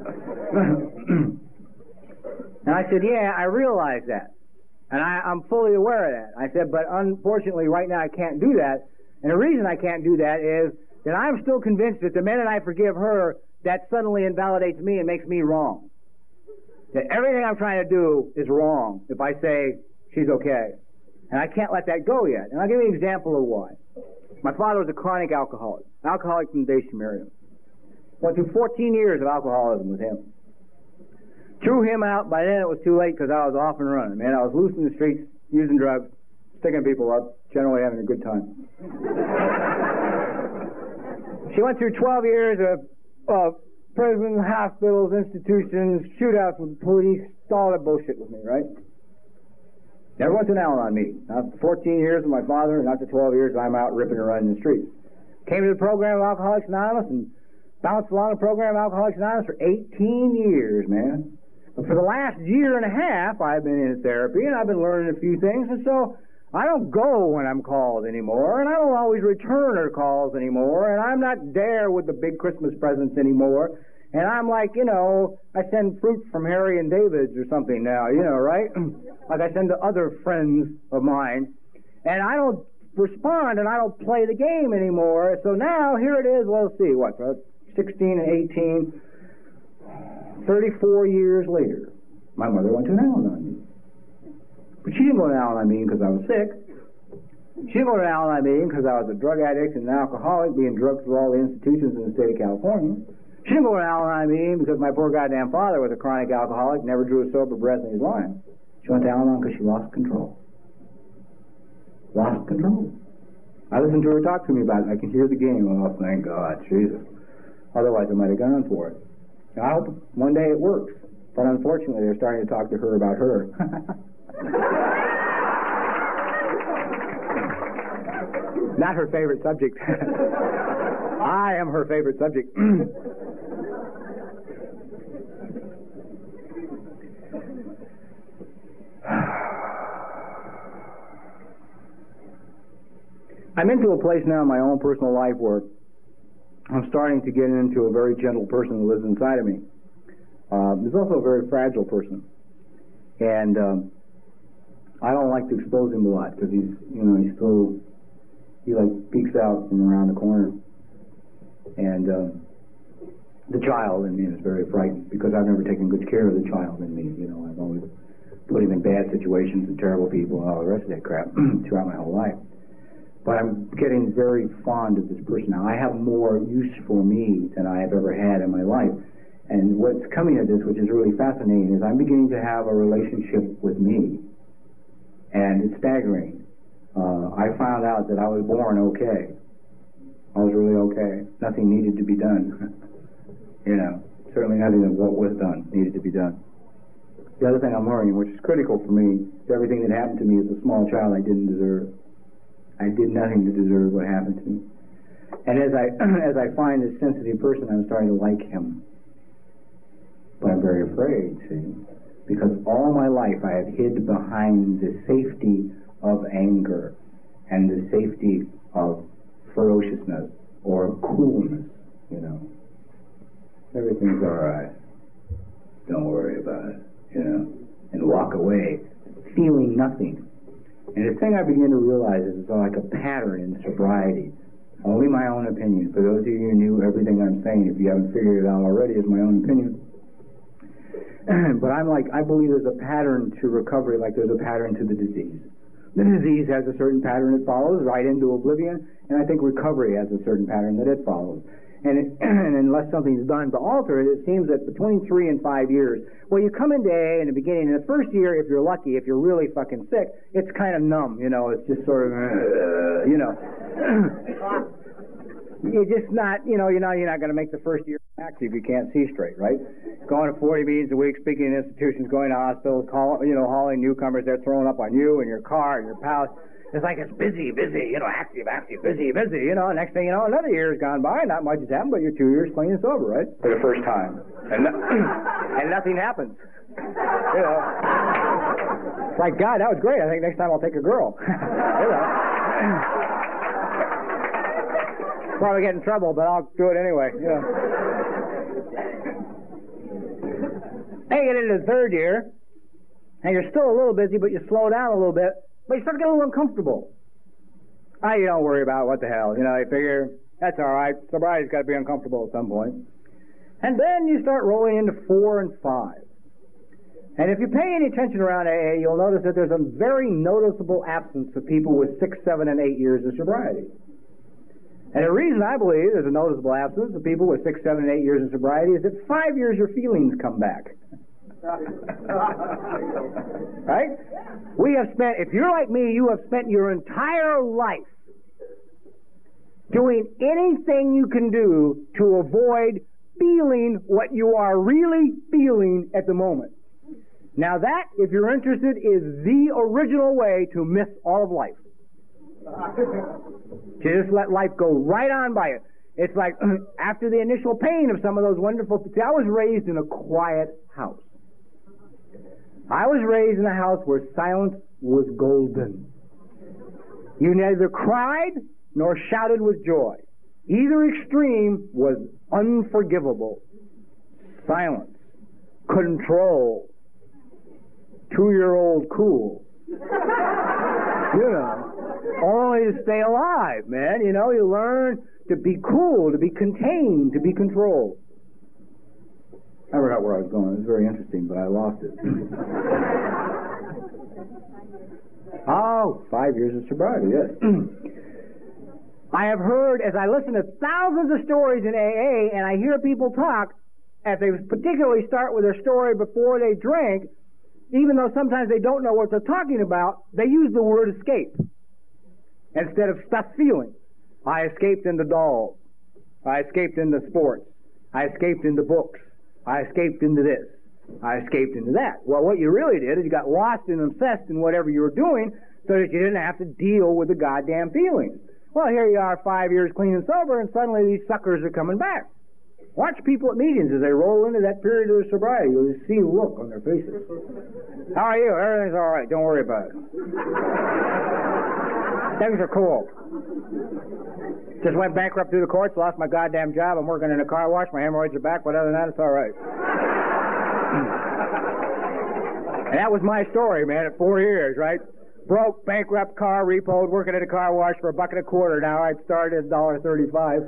Speaker 1: And I said, yeah, I realize that. And I'm fully aware of that. I said, but unfortunately, right now I can't do that. And the reason I can't do that is that I'm still convinced that the minute I forgive her, that suddenly invalidates me and makes me wrong. That everything I'm trying to do is wrong if I say she's okay. And I can't let that go yet. And I'll give you an example of why. My father was a chronic alcoholic from the day she married him. Went through 14 years of alcoholism with him. Threw him out. By then it was too late because I was off and running. Man, I was loose in the streets, using drugs, sticking people up, generally having a good time. She went through 12 years of prisons, hospitals, institutions, shootouts with the police, all that bullshit with me, right? Never went to an Al-Anon meeting. Not the 14 years with my father, not the 12 years I'm out ripping and running the streets. Came to the program of Alcoholics Anonymous and bounced along the program of Alcoholics Anonymous for 18 years, man. But for the last year and a half, I've been in therapy, and I've been learning a few things, and so I don't go when I'm called anymore, and I don't always return her calls anymore, and I'm not there with the big Christmas presents anymore. And I'm like, you know, I send fruit from Harry and David's or something now, you know, right? Like I send to other friends of mine. And I don't respond and I don't play the game anymore. So now here it is, well, let's see, 16 and 18, 34 years later, my mother went to an Al-Anon meeting. But she didn't go to an Al-Anon meeting because I was sick. She didn't go to an Al-Anon meeting because I was a drug addict and an alcoholic being drugged through all the institutions in the state of California. She didn't go to an Al-Anon meeting because my poor goddamn father was a chronic alcoholic, never drew a sober breath in his life. She went to Al-Anon because she lost control. Lost control. I listened to her talk to me about it. I can hear the game. Oh, thank God, Jesus. Otherwise, I might have gone for it. And I hope one day it works. But unfortunately, they're starting to talk to her about her. Not her favorite subject. I am her favorite subject. I'm into a place now in my own personal life where I'm starting to get into a very gentle person who lives inside of me. There's also a very fragile person. And I don't like to expose him a lot because he peeks out from around the corner. And the child in me is very frightened because I've never taken good care of the child in me. I've always put him in bad situations with terrible people and all the rest of that crap throughout my whole life. But I'm getting very fond of this person now. I have more use for me than I have ever had in my life. And what's coming of this, which is really fascinating, is I'm beginning to have a relationship with me. And it's staggering. I found out that I was born okay. I was really okay. Nothing needed to be done. Certainly nothing of what was done needed to be done. The other thing I'm learning, which is critical for me, is everything that happened to me as a small child I didn't deserve. I did nothing to deserve what happened to me. And as I find this sensitive person, I'm starting to like him. But I'm very afraid, see, because all my life I have hid behind the safety of anger and the safety of ferociousness or coolness, Everything's all right. Don't worry about it, and walk away feeling nothing. And the thing I begin to realize is it's like a pattern in sobriety. Only my own opinion. For those of you who knew everything I'm saying, if you haven't figured it out already, it's my own opinion. But I believe there's a pattern to recovery like there's a pattern to the disease. The disease has a certain pattern it follows right into oblivion, and I think recovery has a certain pattern that it follows. And unless something's done to alter it, it seems that between 3 and 5 years, well, you come into AA in the beginning, in the first year, if you're lucky, if you're really fucking sick, it's kind of numb, it's just sort of, You're just not, you're not going to make the first year active if you can't see straight, right? Going to 40 meetings a week, speaking in institutions, going to hospitals, hauling newcomers, they're throwing up on you and your car and your pals. It's like it's busy, active, busy. Next thing you know, another year's gone by, not much has happened, but you're 2 years clean and sober, right? For the first time. And nothing happens. It's like, God, that was great. I think next time I'll take a girl. Probably get in trouble, but I'll do it anyway. Then you get into the third year, and you're still a little busy, but you slow down a little bit. But you start to get a little uncomfortable. You don't worry about what the hell. You figure, that's all right. Sobriety's got to be uncomfortable at some point. And then you start rolling into 4 and 5. And if you pay any attention around AA, you'll notice that there's a very noticeable absence of people with 6, 7, and 8 years of sobriety. And the reason I believe there's a noticeable absence of people with 6, 7, and 8 years of sobriety is that 5 years your feelings come back. Right? We have spent, if you're like me, you have spent your entire life doing anything you can do to avoid feeling what you are really feeling at the moment. Now that, if you're interested, is the original way to miss all of life. To just let life go right on by you. It's like, after the initial pain of some of those wonderful... See, I was raised in a quiet house. I was raised in a house where silence was golden. You neither cried nor shouted with joy. Either extreme was unforgivable. Silence. Control. 2-year-old cool. You know, only to stay alive, man. You know, you learn to be cool, to be contained, to be controlled. I forgot where I was going. It was very interesting, but I lost it. Oh, 5 years of sobriety, yes. I have heard, as I listen to thousands of stories in AA, and I hear people talk, as they particularly start with their story before they drink, even though sometimes they don't know what they're talking about, they use the word escape instead of stuffed feelings. I escaped into dolls. I escaped into sports. I escaped into books. I escaped into this. I escaped into that. Well, what you really did is you got lost and obsessed in whatever you were doing so that you didn't have to deal with the goddamn feelings. Well, here you are 5 years clean and sober, and suddenly these suckers are coming back. Watch people at meetings as they roll into that period of sobriety. You'll see a look on their faces. How are you? Everything's all right. Don't worry about it. Things are cool. Just went bankrupt through the courts, lost my goddamn job. I'm working in a car wash. My hemorrhoids are back, but other than that, it's all right. And that was my story, man, at 4 years, right? Broke, bankrupt, car repoed, working at a car wash for $1.25 now. I'd started at $1.35.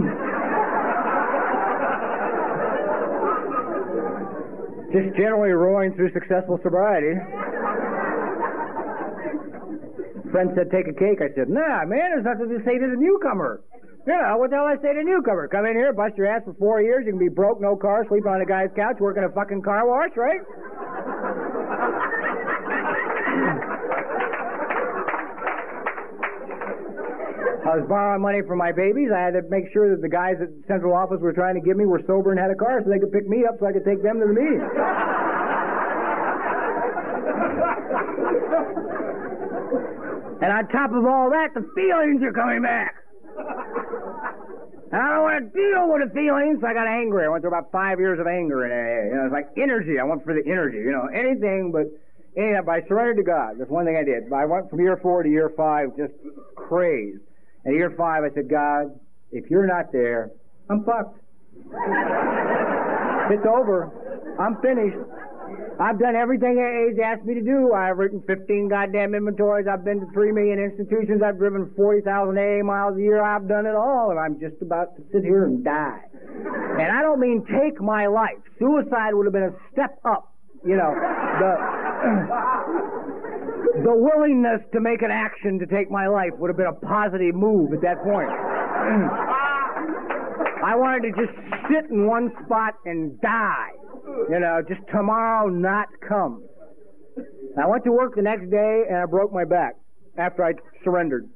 Speaker 1: Just generally rolling through successful sobriety. Friend said, take a cake. I said, nah, man, there's nothing to say to the newcomer. You know, what the hell I say to a newcomer? Come in here, bust your ass for 4 years, you can be broke, no car, sleeping on a guy's couch, working a fucking car wash, right? I was borrowing money from my babies. I had to make sure that the guys at central office were trying to give me were sober and had a car so they could pick me up so I could take them to the meeting. And on top of all that, the feelings are coming back. And I don't want to deal with the feelings, so I got angry. I went through about 5 years of anger in AA. You know, it's like energy. I went for the energy. You know, anything but... But I surrendered to God. That's one thing I did. I went from year 4 to year 5 just crazed. And year 5, I said, God, if you're not there, I'm fucked. It's over. I'm finished. I've done everything AA's asked me to do. I've written 15 goddamn inventories. I've been to 3 million institutions. I've driven 40,000 AA miles a year. I've done it all, and I'm just about to sit here and die. And I don't mean take my life. Suicide would have been a step up. You know, the willingness to make an action to take my life would have been a positive move at that point. I wanted to just sit in one spot and die. You know, just tomorrow not come. I went to work the next day and I broke my back after I surrendered.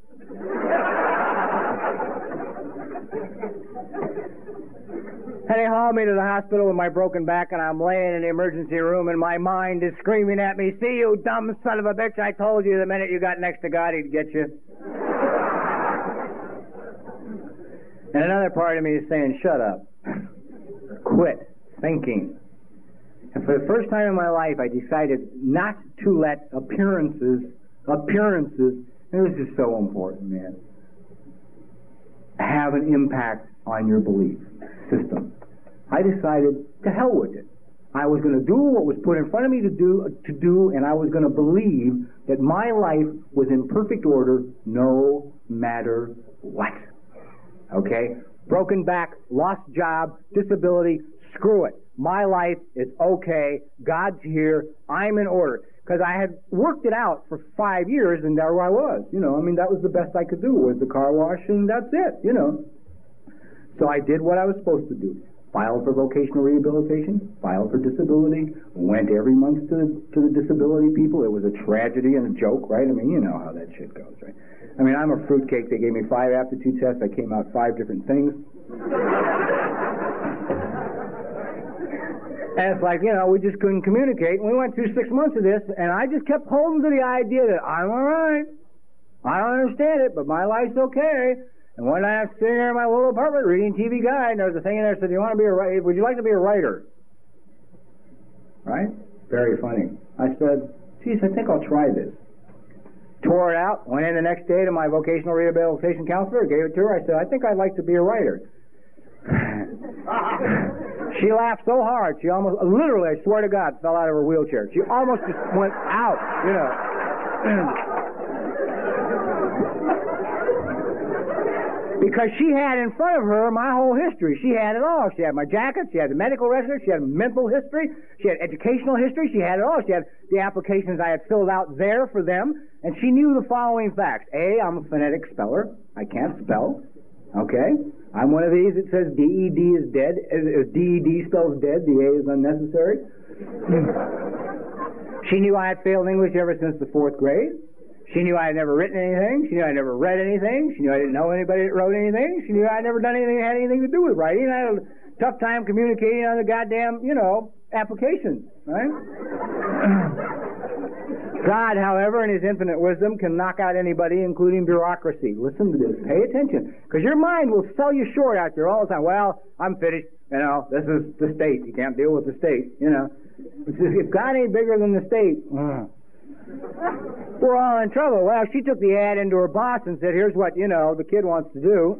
Speaker 1: And they hauled me to the hospital with my broken back, and I'm laying in the emergency room, and my mind is screaming at me, see, you dumb son of a bitch, I told you the minute you got next to God, he'd get you. And another part of me is saying, shut up. Quit thinking. And for the first time in my life, I decided not to let appearances, and this is so important, man, have an impact on your belief system. I decided to hell with it. I was going to do what was put in front of me to do, and I was going to believe that my life was in perfect order no matter what. Okay? Broken back, lost job, disability, screw it. My life is okay. God's here. I'm in order. Because I had worked it out for 5 years, and there I was. You know, I mean, that was the best I could do, was the car wash, and that's it, you know. So I did what I was supposed to do. Filed for vocational rehabilitation, filed for disability, went every month to the disability people. It was a tragedy and a joke, right? I mean, you know how that shit goes, right? I mean, I'm a fruitcake. They gave me 5 aptitude tests. I came out 5 different things. And it's like, you know, we just couldn't communicate. And we went through 6 months of this, and I just kept holding to the idea that I'm all right. I don't understand it, but my life's okay. And one night I'm sitting there in my little apartment reading TV Guide, and there was a thing in there that said, you want to be a writer? Would you like to be a writer? Right? Very funny. I said, geez, I think I'll try this. Tore it out, went in the next day to my vocational rehabilitation counselor, gave it to her. I said, I think I'd like to be a writer. She laughed so hard, she almost, literally, I swear to God, fell out of her wheelchair. She almost just went out, you know. Because she had in front of her my whole history. She had it all. She had my jacket, she had the medical record, she had mental history, she had educational history, she had it all. She had the applications I had filled out there for them, and she knew the following facts. A, I'm a phonetic speller. I can't spell. Okay? I'm one of these that says DED is dead. DED spells dead. The A is unnecessary. She knew I had failed English ever since the 4th grade. She knew I had never written anything. She knew I had never read anything. She knew I didn't know anybody that wrote anything. She knew I had never done anything that had anything to do with writing. I had a tough time communicating on the goddamn, applications, right? God, however, in His infinite wisdom, can knock out anybody, including bureaucracy. Listen to this. Pay attention. Because your mind will sell you short out there all the time. Well, I'm finished. This is the state. You can't deal with the state, If God ain't bigger than the state, we're all in trouble. Well, she took the ad into her boss and said, here's what, the kid wants to do.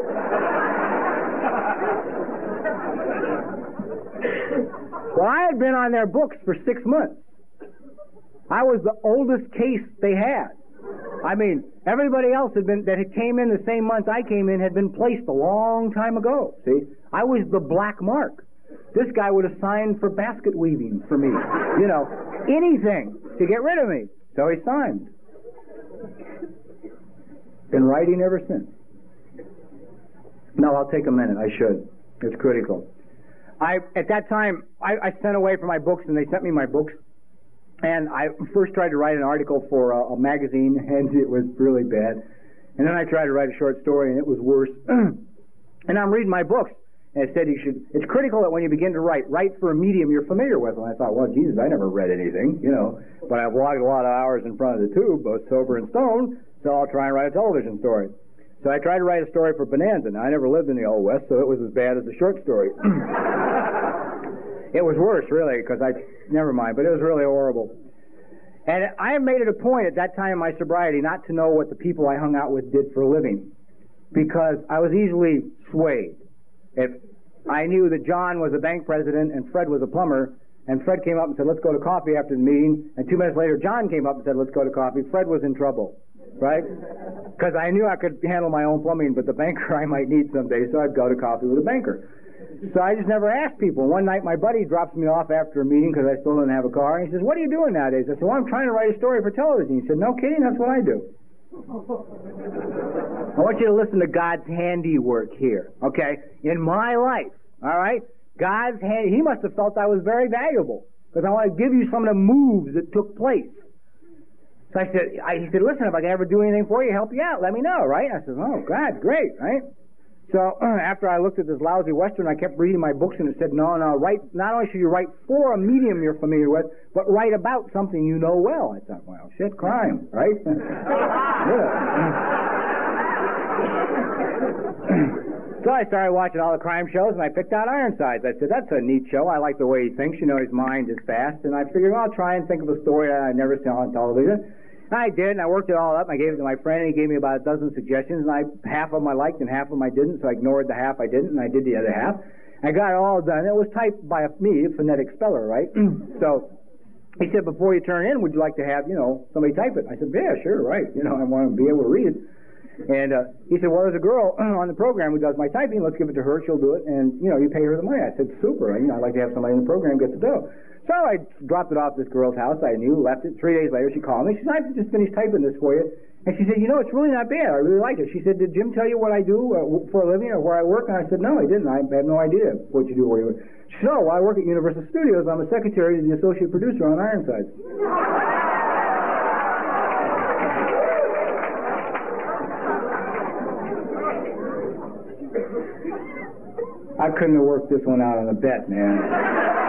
Speaker 1: Well, I had been on their books for 6 months. I was the oldest case they had. I mean, everybody else that came in the same month I came in had been placed a long time ago. See? I was the black mark. This guy would have signed for basket weaving for me. Anything to get rid of me. So he signed. Been writing ever since. No, I'll take a minute. I should. It's critical. At that time, I sent away for my books, and they sent me my books. And I first tried to write an article for a magazine, and it was really bad. And then I tried to write a short story, and it was worse. And I'm reading my books. And it said it's critical that when you begin to write for a medium you're familiar with. And I thought, well, Jesus, I never read anything, but I've logged a lot of hours in front of the tube, both sober and stoned, so I'll try and write a television story. So I tried to write a story for Bonanza. Now, I never lived in the Old West, so it was as bad as the short story. It was worse, really, because never mind, but it was really horrible. And I made it a point at that time in my sobriety not to know what the people I hung out with did for a living, because I was easily swayed. If I knew that John was a bank president and Fred was a plumber, and Fred came up and said, let's go to coffee after the meeting, and 2 minutes later John came up and said, let's go to coffee, Fred was in trouble, right? Because I knew I could handle my own plumbing, but the banker I might need someday, so I'd go to coffee with a banker. So I just never asked people. One night my buddy drops me off after a meeting because I still didn't have a car, and he says, what are you doing nowadays? I said, well, I'm trying to write a story for television. He said, no kidding, that's what I do. I want you to listen to God's handiwork here, okay? In my life, all right? God's hand, He must have felt I was very valuable, because I want to give you some of the moves that took place. So he said, listen, if I can ever do anything for you, help you out, let me know, right? I said, oh, God, great, right? So after I looked at this lousy Western, I kept reading my books, and it said, no, not only should you write for a medium you're familiar with, but write about something you know well. I thought, well, shit, crime, right? So I started watching all the crime shows, and I picked out Ironsides. I said, that's a neat show. I like the way he thinks. His mind is fast. And I figured, well, I'll try and think of a story that I never saw on television. And I did, and I worked it all up. I gave it to my friend, and he gave me about a dozen suggestions, and half of them I liked and half of them I didn't, so I ignored the half I didn't, and I did the other half. I got it all done. It was typed by me, a phonetic speller, right? So he said, before you turn in, would you like to have, somebody type it? I said, yeah, sure, right. I want to be able to read it. And he said, well, there's a girl on the program who does my typing. Let's give it to her. She'll do it, and, you pay her the money. I said, super. I'd like to have somebody in the program get the dough. So I dropped it off at this girl's house. I knew, left it. 3 days later, she called me. She said, I've just finished typing this for you. And she said, it's really not bad. I really like it. She said, did Jim tell you what I do for a living or where I work? And I said, no, he didn't. I have no idea what you do where you work. She said, well, I work at Universal Studios. I'm a secretary to the associate producer on Ironsides. I couldn't have worked this one out on a bet, man.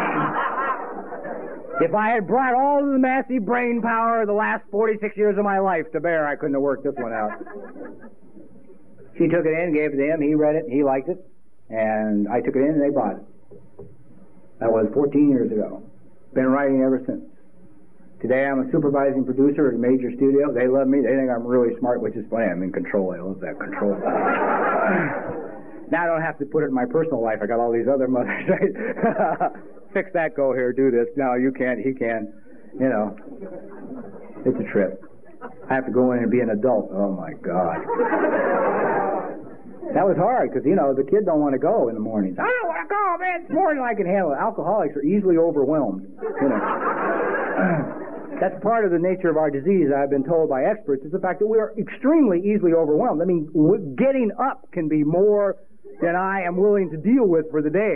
Speaker 1: If I had brought all of the massive brain power of the last 46 years of my life to bear, I couldn't have worked this one out. She took it in, gave it to him, he read it, he liked it, and I took it in and they bought it. That was 14 years ago. Been writing ever since. Today I'm a supervising producer at a major studio. They love me. They think I'm really smart, which is funny. I'm in control. I love that control. Now I don't have to put it in my personal life. I got all these other mothers, right? Fix that, go here, do this. No, you can't, he can. It's a trip. I have to go in and be an adult. Oh, my God. That was hard because, the kid don't want to go in the mornings. I don't want to go, man. It's more than I can handle. Alcoholics are easily overwhelmed. That's part of the nature of our disease, I've been told by experts, is the fact that we are extremely easily overwhelmed. I mean, getting up can be more than I am willing to deal with for the day.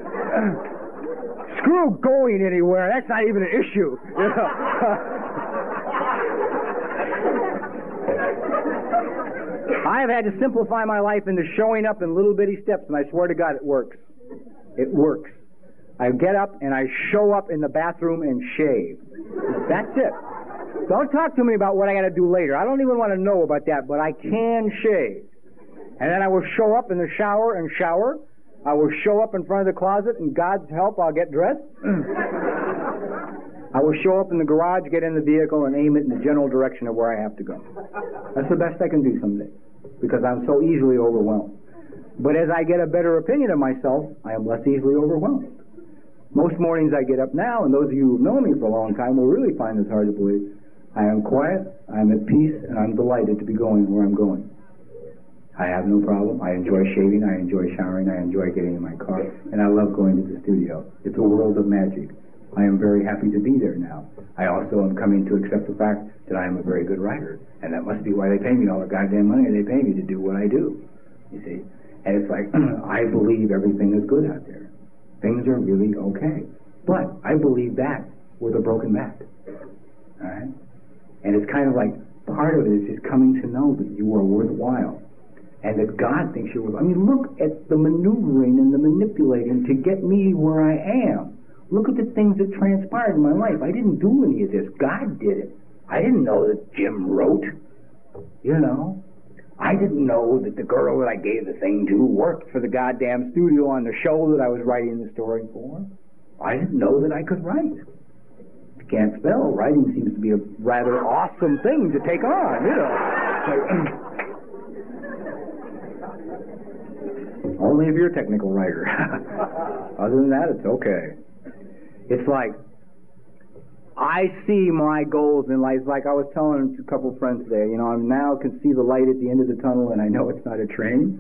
Speaker 1: Screw going anywhere. That's not even an issue. I have had to simplify my life into showing up in little bitty steps, and I swear to God it works. It works. I get up and I show up in the bathroom and shave. That's it. Don't talk to me about what I got to do later. I don't even want to know about that, but I can shave. And then I will show up in the shower and shower. I will show up in front of the closet, and God's help, I'll get dressed. I will show up in the garage, get in the vehicle, and aim it in the general direction of where I have to go. That's the best I can do someday, because I'm so easily overwhelmed. But as I get a better opinion of myself, I am less easily overwhelmed. Most mornings I get up now, and those of you who've known me for a long time will really find this hard to believe. I am quiet, I am at peace, and I'm delighted to be going where I'm going. I have no problem. I enjoy shaving, I enjoy showering, I enjoy getting in my car, and I love going to the studio. It's a world of magic. I am very happy to be there now. I also am coming to accept the fact that I am a very good writer, and that must be why they pay me all the goddamn money they pay me to do what I do, you see. And it's like, I believe everything is good out there. Things are really okay. But I believe that with a broken back. All right? And it's kind of like, part of it is just coming to know that you are worthwhile. And that God thinks you're worthwhile. I mean, look at the maneuvering and the manipulating to get me where I am. Look at the things that transpired in my life. I didn't do any of this. God did it. I didn't know that Jim wrote. I didn't know that the girl that I gave the thing to worked for the goddamn studio on the show that I was writing the story for. I didn't know that I could write. If you can't spell, writing seems to be a rather awesome thing to take on, Only if you're a technical writer. Other than that, it's okay. It's like, I see my goals in life, like I was telling a couple of friends today, I now can see the light at the end of the tunnel, and I know it's not a train.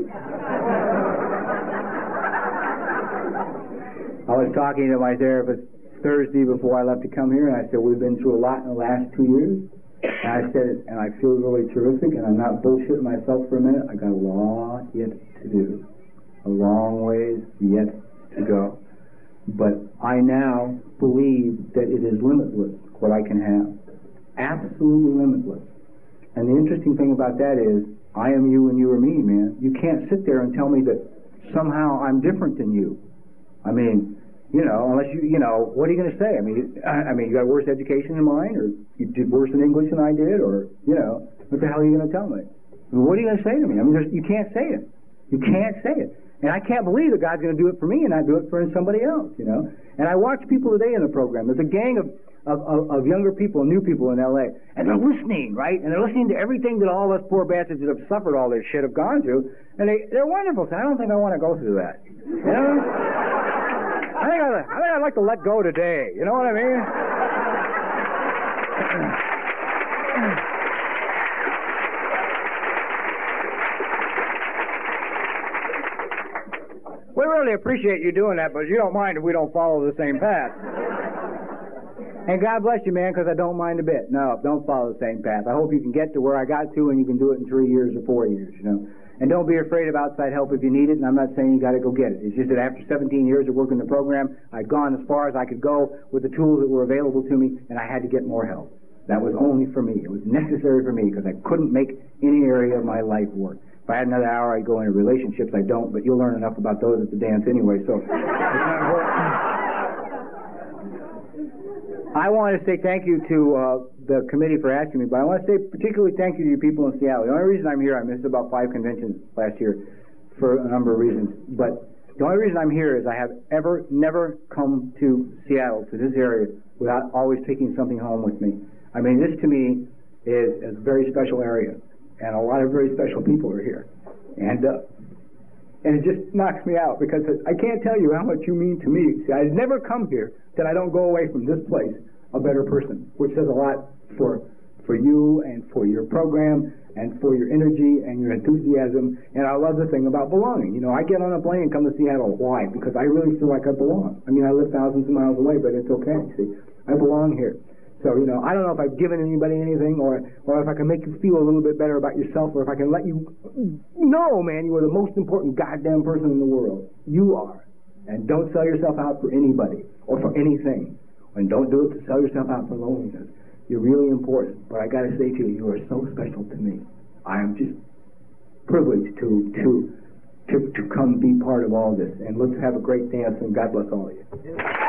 Speaker 1: I was talking to my therapist Thursday before I left to come here, and I said, we've been through a lot in the last 2 years. And I said, and I feel really terrific, and I'm not bullshitting myself for a minute. I got a lot yet to do. A long ways yet to go. But I now believe that it is limitless, what I can have. Absolutely limitless. And the interesting thing about that is, I am you and you are me, man. You can't sit there and tell me that somehow I'm different than you. I mean, unless what are you going to say? I mean, you got a worse education than mine, or you did worse in English than I did, or, what the hell are you going to tell me? I mean, what are you going to say to me? I mean, you can't say it. You can't say it. And I can't believe that God's going to do it for me and not do it for somebody else, And I watch people today in the program. There's a gang of younger people, new people in L.A., and they're listening, right? And they're listening to everything that all us poor bastards that have suffered all this shit have gone through, and they're wonderful. So I don't think I want to go through that, I think I'd like to let go today. You know what I mean? We really appreciate you doing that, but you don't mind if we don't follow the same path. And God bless you, man, because I don't mind a bit. No, don't follow the same path. I hope you can get to where I got to, and you can do it in 3 years or 4 years, And don't be afraid of outside help if you need it, and I'm not saying you got to go get it. It's just that after 17 years of working the program, I'd gone as far as I could go with the tools that were available to me, and I had to get more help. That was only for me. It was necessary for me because I couldn't make any area of my life work. If I had another hour, I'd go into relationships. I don't, but you'll learn enough about those at the dance anyway, so it's not important. I want to say thank you to the committee for asking me, but I want to say particularly thank you to you people in Seattle. The only reason I'm here, I missed about 5 conventions last year for a number of reasons, but the only reason I'm here is I have never come to Seattle, to this area, without always taking something home with me. I mean, this to me is a very special area, and a lot of very special people are here. And it just knocks me out because I can't tell you how much you mean to me. See, I've never come here that I don't go away from this place a better person, which says a lot for you and for your program and for your energy and your enthusiasm. And I love the thing about belonging. You know, I get on a plane and come to Seattle. Why? Because I really feel like I belong. I mean, I live thousands of miles away, but it's okay. See, I belong here. So, you know, I don't know if I've given anybody anything or if I can make you feel a little bit better about yourself, or if I can let you know, man, you are the most important goddamn person in the world. You are. And don't sell yourself out for anybody or for anything. And don't do it to sell yourself out for loneliness. You're really important. But I got to say to you, you are so special to me. I am just privileged to come be part of all this. And let's have a great dance, and God bless all of you.